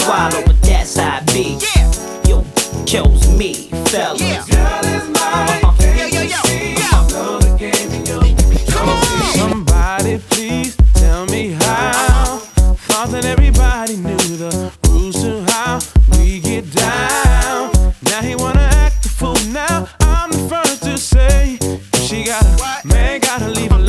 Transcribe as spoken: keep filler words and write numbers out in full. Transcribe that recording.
swallow, but that's how I be. Yo, chose me, fellas. Girl is mine. Uh-huh. Can't you see? Know the game in your control. Somebody please tell me how. Thought that everybody knew the rules to how we get down. Now he wanna act the fool now. I'm the first to say, if she got a man, gotta leave her.